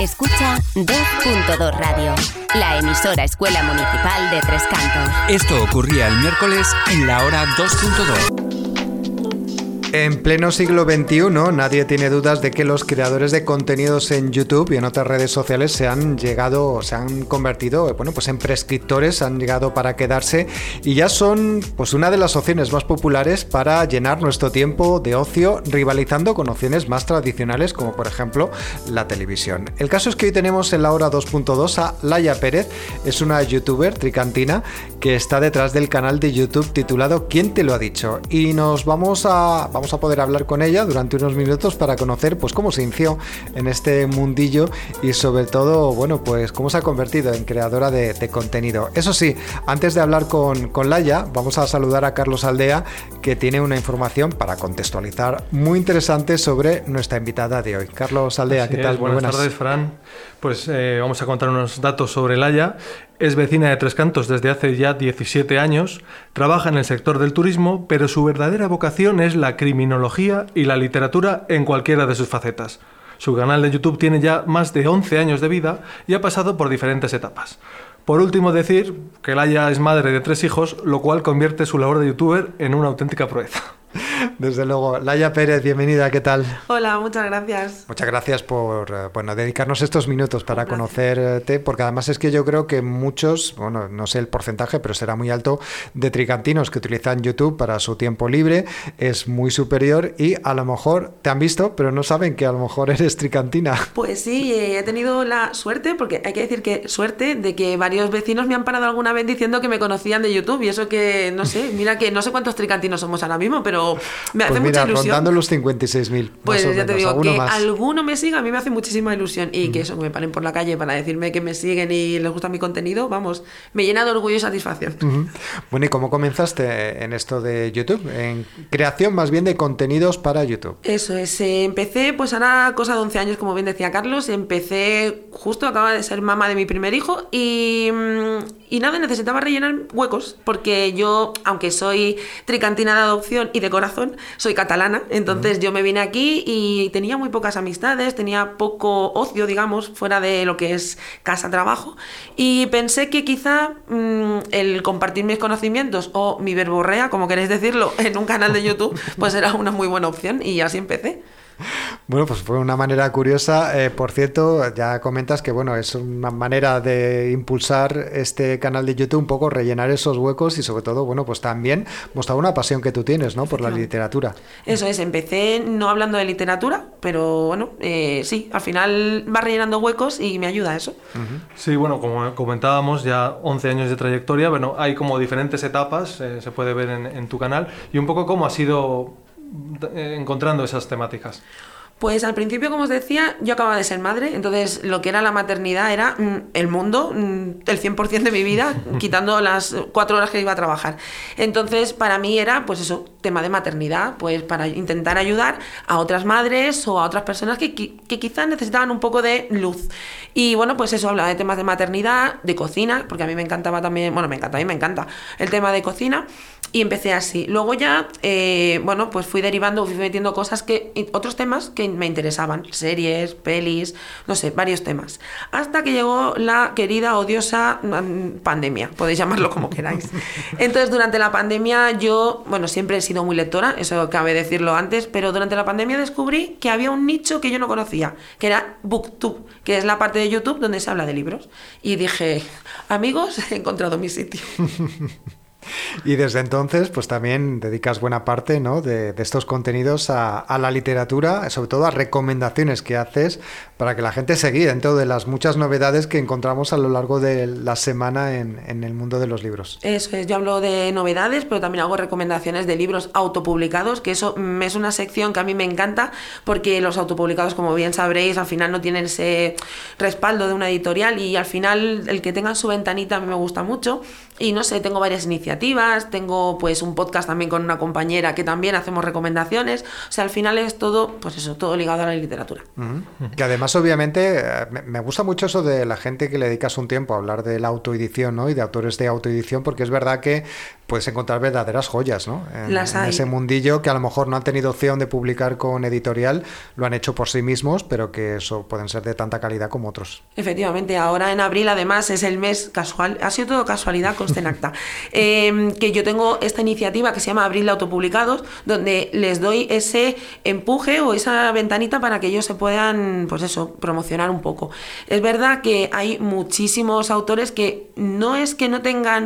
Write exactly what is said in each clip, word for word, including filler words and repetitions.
Escucha dos punto dos Radio, la emisora Escuela Municipal de Tres Cantos. Esto ocurría el miércoles en la hora dos punto dos. En pleno siglo veintiuno, nadie tiene dudas de que los creadores de contenidos en YouTube y en otras redes sociales se han llegado, se han convertido, bueno, pues en prescriptores, han llegado para quedarse y ya son, pues, una de las opciones más populares para llenar nuestro tiempo de ocio, rivalizando con opciones más tradicionales, como por ejemplo la televisión. El caso es que hoy tenemos en la hora dos punto dos a Laia Pérez, es una youtuber tricantina que está detrás del canal de YouTube titulado ¿Quién te lo ha dicho? Y nos vamos a vamos a poder hablar con ella durante unos minutos para conocer, pues, cómo se inició en este mundillo y sobre todo, bueno, pues cómo se ha convertido en creadora de, de contenido. Eso sí, antes de hablar con, con Laia, vamos a saludar a Carlos Aldea, que tiene una información para contextualizar muy interesante sobre nuestra invitada de hoy. Carlos Aldea, Así ¿qué tal? Es, buenas, buenas tardes, Fran. Pues eh, vamos a contar unos datos sobre Laia. Es vecina de Tres Cantos desde hace ya diecisiete años, trabaja en el sector del turismo, pero su verdadera vocación es la criminología y la literatura en cualquiera de sus facetas. Su canal de YouTube tiene ya más de once años de vida y ha pasado por diferentes etapas. Por último, decir que Laia es madre de tres hijos, lo cual convierte su labor de youtuber en una auténtica proeza. Desde luego. Laia Pérez, bienvenida, ¿qué tal? Hola, muchas gracias. Muchas gracias por, bueno, dedicarnos estos minutos para conocerte, porque además es que yo creo que muchos, bueno, no sé el porcentaje, pero será muy alto, de tricantinos que utilizan YouTube para su tiempo libre, es muy superior y a lo mejor te han visto, pero no saben que a lo mejor eres tricantina. Pues sí, he tenido la suerte, porque hay que decir que suerte, de que varios vecinos me han parado alguna vez diciendo que me conocían de YouTube y eso que, no sé, mira que no sé cuántos tricantinos somos ahora mismo, pero me hace pues mira, mucha ilusión. Rondando los cincuenta y seis mil. Pues ya menos, te digo, que más. alguno me siga, a mí me hace muchísima ilusión. Y mm. que eso, que me paren por la calle para decirme que me siguen y les gusta mi contenido, vamos, me llena de orgullo y satisfacción. Uh-huh. Bueno, ¿y cómo comenzaste en esto de YouTube? En creación más bien de contenidos para YouTube. Eso es, eh, empecé, pues ahora cosa de once años, como bien decía Carlos, empecé justo, acaba de ser mamá de mi primer hijo y, y nada, necesitaba rellenar huecos, porque yo, aunque soy tricantina de adopción y de corazón, soy catalana, entonces uh-huh. yo me vine aquí y tenía muy pocas amistades, tenía poco ocio, digamos, fuera de lo que es casa-trabajo, y pensé que quizá mmm, el compartir mis conocimientos o mi verborrea, como queréis decirlo, en un canal de YouTube, pues era una muy buena opción y así empecé. Bueno, pues fue una manera curiosa. Eh, por cierto, ya comentas que, bueno, es una manera de impulsar este canal de YouTube, un poco rellenar esos huecos y sobre todo, bueno, pues también mostrar una pasión que tú tienes, ¿no? Por la literatura. Eso es, empecé no hablando de literatura, pero bueno, eh, sí, al final va rellenando huecos y me ayuda eso. Uh-huh. Sí, bueno, como comentábamos, ya once años de trayectoria, bueno, hay como diferentes etapas, eh, se puede ver en, en tu canal, y un poco cómo has ido encontrando esas temáticas. Pues al principio, como os decía, yo acababa de ser madre, entonces lo que era la maternidad era mm, el mundo, mm, el cien por ciento de mi vida, quitando las cuatro horas que iba a trabajar. Entonces, para mí era, pues eso, tema de maternidad, pues para intentar ayudar a otras madres o a otras personas que, que, que quizás necesitaban un poco de luz. Y bueno, pues eso, hablaba de temas de maternidad, de cocina, porque a mí me encantaba también, bueno, me encanta, a mí me encanta el tema de cocina, y empecé así. Luego ya, eh, bueno, pues fui derivando, fui metiendo cosas que, otros temas que me interesaban, series, pelis, no sé, varios temas. Hasta que llegó la querida, odiosa um, pandemia, podéis llamarlo como queráis. Entonces, durante la pandemia yo, bueno, siempre he sido muy lectora, eso cabe decirlo antes, pero durante la pandemia descubrí que había un nicho que yo no conocía, que era BookTube, que es la parte de YouTube donde se habla de libros. Y dije, amigos, he encontrado mi sitio. Y desde entonces, pues también dedicas buena parte, ¿no?, de, de estos contenidos a, a la literatura, sobre todo a recomendaciones que haces para que la gente se guíe dentro de las muchas novedades que encontramos a lo largo de la semana en, en el mundo de los libros. Eso es, yo hablo de novedades, pero también hago recomendaciones de libros autopublicados, que eso es una sección que a mí me encanta, porque los autopublicados, como bien sabréis, al final no tienen ese respaldo de una editorial y al final el que tengan su ventanita a mí me gusta mucho y no sé, tengo varias iniciativas iniciativas, tengo pues un podcast también con una compañera que también hacemos recomendaciones, o sea, al final es todo, pues eso, todo ligado a la literatura. Uh-huh. Que además, obviamente, me gusta mucho eso de la gente que le dedicas un tiempo a hablar de la autoedición, ¿no? Y de autores de autoedición, porque es verdad que puedes encontrar verdaderas joyas, ¿no? En, Las hay. En ese mundillo que a lo mejor no han tenido opción de publicar con editorial, lo han hecho por sí mismos, pero que eso pueden ser de tanta calidad como otros. Efectivamente, ahora en abril además es el mes casual, ha sido todo casualidad, conste en acta, eh, que yo tengo esta iniciativa que se llama Abril de Autopublicados, donde les doy ese empuje o esa ventanita para que ellos se puedan, pues eso, promocionar un poco. Es verdad que hay muchísimos autores que no es que no tengan,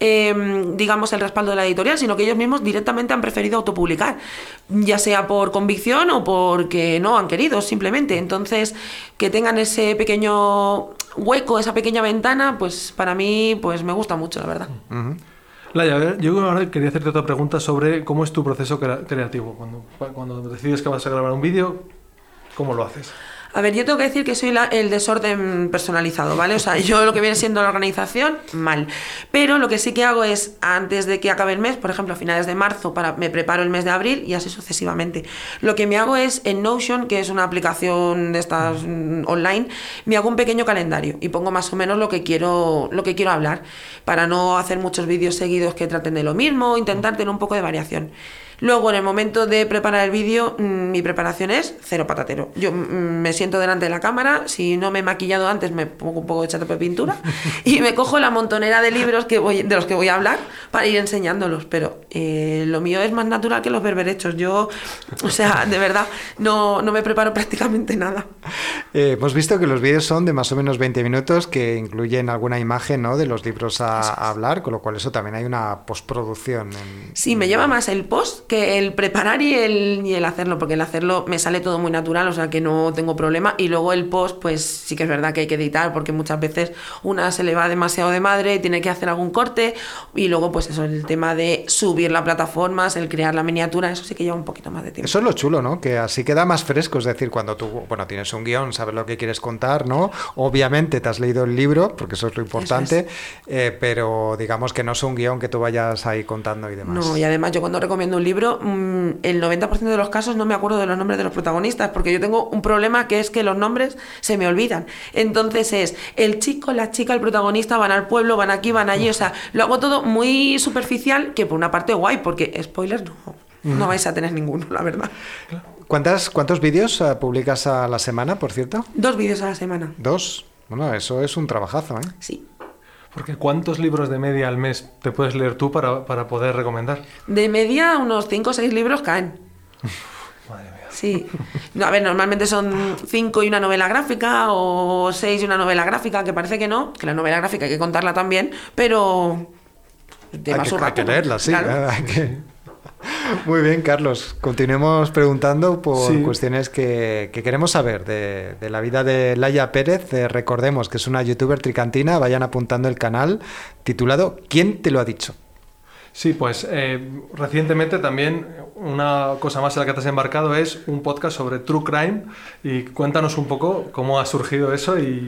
eh, digamos, el respaldo de la editorial, sino que ellos mismos directamente han preferido autopublicar, ya sea por convicción o porque no han querido, simplemente. Entonces, que tengan ese pequeño hueco, esa pequeña ventana, pues para mí pues me gusta mucho, la verdad. Uh-huh. Laia, a ver, yo ahora quería hacerte otra pregunta sobre cómo es tu proceso crea- creativo. Cuando, cuando decides que vas a grabar un vídeo, ¿cómo lo haces? A ver, yo tengo que decir que soy la, el desorden personalizado, ¿vale? O sea, yo lo que viene siendo la organización, mal. Pero lo que sí que hago es, antes de que acabe el mes, por ejemplo, a finales de marzo, para, me preparo el mes de abril y así sucesivamente. Lo que me hago es, en Notion, que es una aplicación de estas mm, online, me hago un pequeño calendario y pongo más o menos lo que quiero, lo que quiero hablar, para no hacer muchos vídeos seguidos que traten de lo mismo, intentar tener un poco de variación. Luego, en el momento de preparar el vídeo, mmm, mi preparación es cero patatero. Yo mmm, me siento delante de la cámara, si no me he maquillado antes me pongo un poco de chate de pintura y me cojo la montonera de libros que voy, de los que voy a hablar para ir enseñándolos. Pero eh, lo mío es más natural que los berberechos. Yo, o sea, de verdad, no, no me preparo prácticamente nada. Eh, hemos visto que los vídeos son de más o menos veinte minutos, que incluyen alguna imagen, ¿no?, de los libros a, a hablar, con lo cual eso también hay una postproducción. En... Sí, me lleva más el post que el preparar y el, y el hacerlo, porque el hacerlo me sale todo muy natural, o sea que no tengo problema. Y luego el post, pues sí que es verdad que hay que editar, porque muchas veces una se le va demasiado de madre y tiene que hacer algún corte, y luego pues eso, el tema de subir las plataformas, el crear la miniatura, eso sí que lleva un poquito más de tiempo. Eso es lo chulo, ¿no? Que así queda más fresco, es decir, cuando tú, bueno, tienes un guión, sabes lo que quieres contar, ¿no? Obviamente te has leído el libro, porque eso es lo importante, es. eh, pero digamos que no es un guión que tú vayas ahí contando y demás. No, y además yo cuando recomiendo un libro, el noventa por ciento de los casos no me acuerdo de los nombres de los protagonistas, porque yo tengo un problema que es que los nombres se me olvidan. Entonces es el chico, la chica, el protagonista, van al pueblo, van aquí, van allí, o sea, lo hago todo muy superficial, que por una parte guay, porque spoilers no, no vais a tener ninguno, la verdad. ¿Cuántas, ¿Cuántos vídeos uh, publicas a la semana, por cierto? Dos vídeos a la semana. ¿Dos? Bueno, eso es un trabajazo, ¿eh? Sí. Porque ¿cuántos libros de media al mes te puedes leer tú para, para poder recomendar? De media unos cinco o seis libros caen. Madre mía. Sí. No, a ver, normalmente son cinco y una novela gráfica, o seis y una novela gráfica, que parece que no, que la novela gráfica hay que contarla también, pero... Hay que, hay que leerla, sí. Claro. Hay que... Muy bien, Carlos. Continuemos preguntando por sí. cuestiones que, que queremos saber de, de la vida de Laia Pérez. Eh, recordemos que es una youtuber tricantina. Vayan apuntando el canal titulado ¿Quién te lo ha dicho? Sí, pues eh, recientemente también una cosa más en la que te has embarcado es un podcast sobre True Crime. Y cuéntanos un poco cómo ha surgido eso y...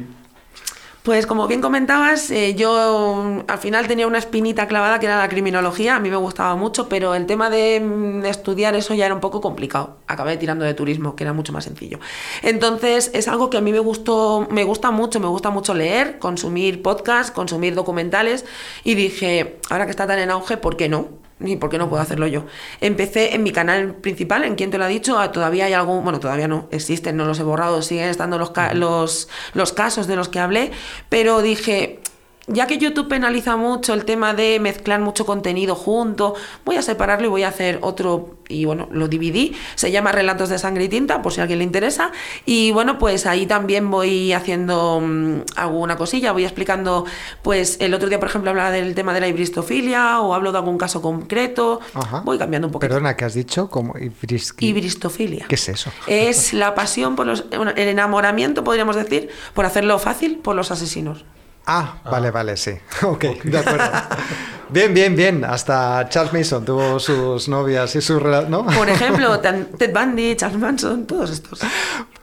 Pues como bien comentabas, eh, yo al final tenía una espinita clavada que era la criminología, a mí me gustaba mucho, pero el tema de, de estudiar eso ya era un poco complicado. Acabé tirando de turismo, que era mucho más sencillo. Entonces es algo que a mí me gustó, me gusta mucho, me gusta mucho leer, consumir podcasts, consumir documentales, y dije, ahora que está tan en auge, ¿por qué no? ¿Y por qué no puedo hacerlo yo? Empecé en mi canal principal, en ¿Quién te lo ha dicho? Todavía hay algún... Bueno, todavía no, existen, no los he borrado, siguen estando los, ca- los, los casos de los que hablé, pero dije... Ya que YouTube penaliza mucho el tema de mezclar mucho contenido junto, voy a separarlo y voy a hacer otro, y bueno, lo dividí, se llama Relatos de Sangre y Tinta, por si a alguien le interesa, y bueno, pues ahí también voy haciendo um, alguna cosilla, voy explicando, pues el otro día, por ejemplo, hablaba del tema de la ibristofilia, o hablo de algún caso concreto. Ajá. Voy cambiando un poquito. Perdona, ¿qué has dicho? Como ibris... Ibristofilia. ¿Qué es eso? Es la pasión por los... Bueno, el enamoramiento, podríamos decir, por hacerlo fácil, por los asesinos. Ah, vale, ah. vale, sí. Ok, de acuerdo. Bien, bien, bien. Hasta Charles Manson tuvo sus novias y sus relaciones, ¿no? Por ejemplo, Ted Bundy, Charles Manson, todos estos.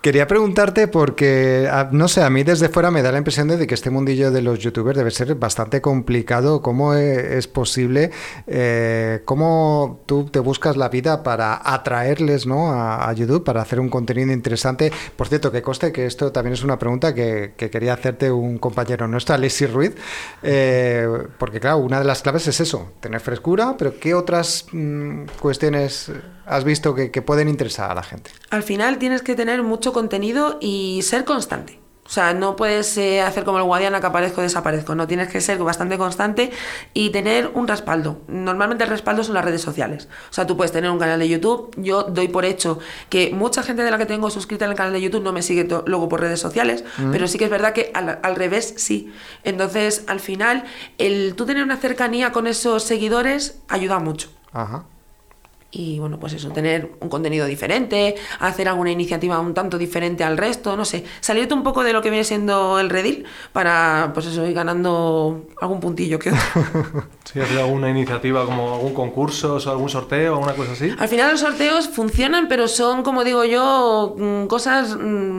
Quería preguntarte porque, no sé, a mí desde fuera me da la impresión de que este mundillo de los youtubers debe ser bastante complicado. ¿Cómo es posible? Eh, ¿Cómo tú te buscas la vida para atraerles, ¿no?, a, a YouTube, para hacer un contenido interesante? Por cierto, que conste que esto también es una pregunta que, que quería hacerte un compañero nuestro, Alexis Ruiz, eh, porque claro, una de las claves es eso, tener frescura, pero ¿qué otras mmm, cuestiones has visto que, que pueden interesar a la gente? Al final tienes que tener mucho contenido y ser constante. O sea, no puedes eh, hacer como el Guadiana, que aparezco, desaparezco. No, tienes que ser bastante constante y tener un respaldo. Normalmente el respaldo son las redes sociales. O sea, tú puedes tener un canal de YouTube. Yo doy por hecho que mucha gente de la que tengo suscrita en el canal de YouTube no me sigue to- luego por redes sociales, mm. pero sí que es verdad que al, al revés sí. Entonces, al final, el tú tener una cercanía con esos seguidores ayuda mucho. Ajá. Y bueno, pues eso, tener un contenido diferente, hacer alguna iniciativa un tanto diferente al resto, no sé, salirte un poco de lo que viene siendo el redil para, pues eso, ir ganando algún puntillo que otro. ¿Sí, hacer alguna iniciativa como algún concurso o algún sorteo o alguna cosa así? Al final los sorteos funcionan, pero son, como digo yo, cosas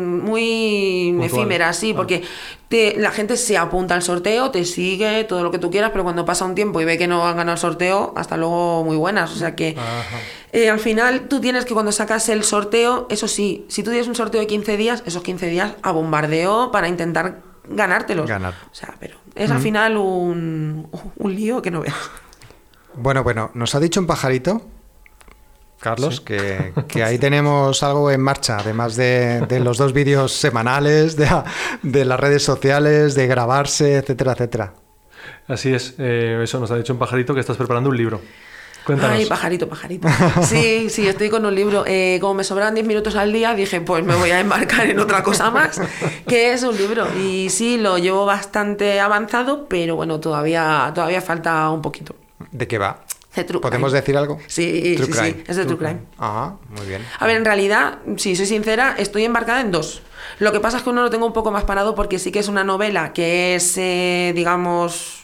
muy Puntual. efímeras, sí, ah. porque te, la gente se apunta al sorteo, te sigue, todo lo que tú quieras, pero cuando pasa un tiempo y ve que no han ganado el sorteo, hasta luego muy buenas, o sea que... Eh, al final tú tienes que cuando sacas el sorteo, eso sí, si tú tienes un sorteo de quince días, esos quince días a bombardeo para intentar ganártelos. Ganar. O sea, pero es mm. al final un, un lío que no veas. Bueno, bueno, nos ha dicho un pajarito, Carlos, sí. que, que ahí tenemos algo en marcha, además de, de los dos vídeos semanales, de, de las redes sociales, de grabarse, etcétera, etcétera. Así es, eh, eso nos ha dicho un pajarito que estás preparando un libro. Cuéntanos. Ay, pajarito, pajarito. Sí, sí, estoy con un libro. Eh, como me sobran diez minutos al día, dije, pues me voy a embarcar en otra cosa más, que es un libro. Y sí, lo llevo bastante avanzado, pero bueno, todavía, todavía falta un poquito. ¿De qué va? De True ¿Podemos Crime. decir algo? Sí, True sí, Crime. sí, es de True, True Crime. Ajá, muy bien. A ver, en realidad, si soy sincera, estoy embarcada en dos. Lo que pasa es que uno lo tengo un poco más parado porque sí que es una novela que es, eh, digamos...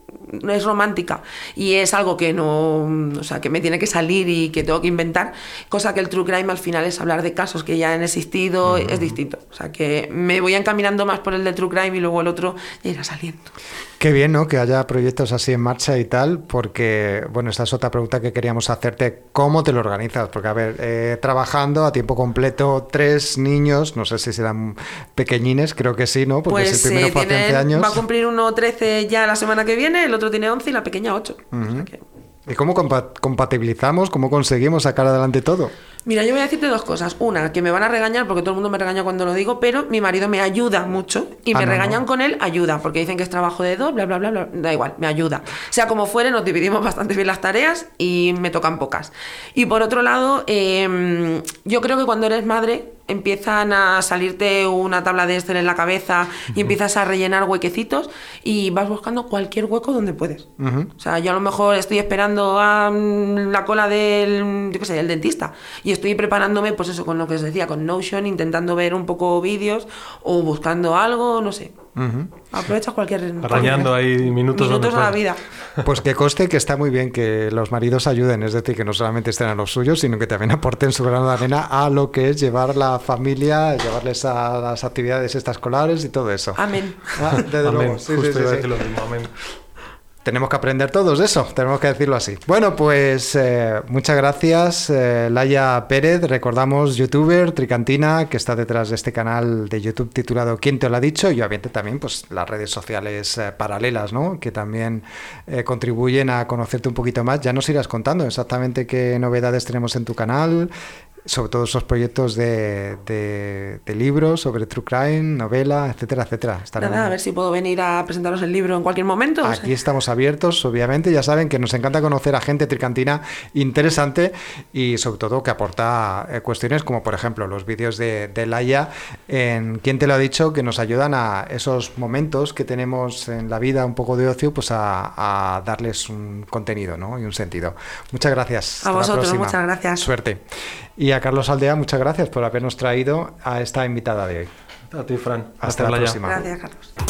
es romántica y es algo que no, o sea, que me tiene que salir y que tengo que inventar, cosa que el True Crime al final es hablar de casos que ya han existido, uh-huh. es distinto, o sea que me voy encaminando más por el de True Crime y luego el otro ya irá saliendo. Qué bien, ¿no?, que haya proyectos así en marcha y tal, porque, bueno, esta es otra pregunta que queríamos hacerte, ¿cómo te lo organizas? Porque, a ver, eh, trabajando a tiempo completo, tres niños, no sé si serán pequeñines, creo que sí, ¿no? Porque pues, si el primero eh, fue hace once años. Va a cumplir uno trece ya la semana que viene, el otro tiene once y la pequeña ocho. Uh-huh. O sea que... ¿Y cómo compa- compatibilizamos, cómo conseguimos sacar adelante todo? Mira, yo voy a decirte dos cosas. Una, que me van a regañar porque todo el mundo me regaña cuando lo digo, pero mi marido me ayuda mucho y ah, me no, regañan no. con él, ayuda, porque dicen que es trabajo de dos, bla, bla, bla, bla, da igual, me ayuda. Sea como fuere, nos dividimos bastante bien las tareas y me tocan pocas. Y por otro lado, eh, yo creo que cuando eres madre empiezan a salirte una tabla de Excel en la cabeza y empiezas a rellenar huequecitos y vas buscando cualquier hueco donde puedes. Uh-huh. O sea, yo a lo mejor estoy esperando a la cola del, yo qué sé, del dentista y estoy preparándome, pues eso, con lo que os decía, con Notion, intentando ver un poco vídeos o buscando algo, no sé. Uh-huh. Aprovechas cualquier... Arañando ahí minutos, minutos a la vida. Pues que conste que está muy bien que los maridos ayuden, es decir, que no solamente estén a los suyos, sino que también aporten su grano de arena a lo que es llevar la familia, llevarles a las actividades extraescolares y todo eso. Amén. Ah, desde amén. luego. Sí, Justo sí, iba a sí, decir sí. lo mismo, amén. Tenemos que aprender todos eso, tenemos que decirlo así. Bueno, pues eh, muchas gracias, eh, Laia Pérez, recordamos, youtuber, tricantina, que está detrás de este canal de YouTube titulado ¿Quién te lo ha dicho? Y obviamente también pues las redes sociales eh, paralelas, ¿no?, que también eh, contribuyen a conocerte un poquito más. Ya nos irás contando exactamente qué novedades tenemos en tu canal, sobre todo esos proyectos de, de, de libros sobre True Crime, novela, etcétera, etcétera. Estaremos... Nada, a ver si puedo venir a presentaros el libro en cualquier momento. Aquí o sea. Estamos abiertos, obviamente. Ya saben que nos encanta conocer a gente tricantina interesante y sobre todo que aporta eh, cuestiones como, por ejemplo, los vídeos de, de Laia en ¿Quién te lo ha dicho?, que nos ayudan a esos momentos que tenemos en la vida un poco de ocio, pues a, a darles un contenido, ¿no?, y un sentido. Muchas gracias. A vosotros, muchas gracias. Suerte. Y a Carlos Aldea, muchas gracias por habernos traído a esta invitada de hoy. A ti, Fran. Hasta, Hasta la Laia. próxima. Gracias, Carlos.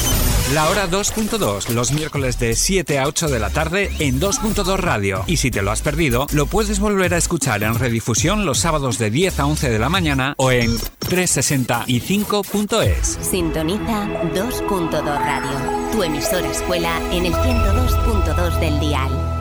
La hora dos punto dos, los miércoles de siete a ocho de la tarde en dos punto dos Radio. Y si te lo has perdido, lo puedes volver a escuchar en redifusión los sábados de diez a once de la mañana o en trescientos sesenta y cinco punto es. Sintoniza dos punto dos Radio, tu emisora escuela en el ciento dos punto dos del dial.